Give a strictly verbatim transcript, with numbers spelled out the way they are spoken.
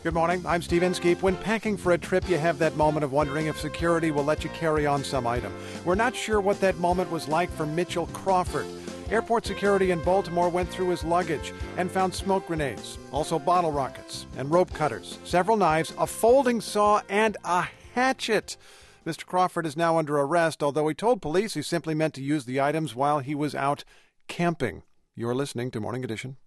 Good morning. I'm Steve Inskeep. When packing for a trip, you have that moment of wondering if security will let you carry on some item. We're not sure what that moment was like for Mitchell Crawford. Airport security in Baltimore went through his luggage and found smoke grenades, also bottle rockets and rope cutters, several knives, a folding saw, and a hatchet. Mister Crawford is now under arrest, although he told police he simply meant to use the items while he was out camping. You're listening to Morning Edition.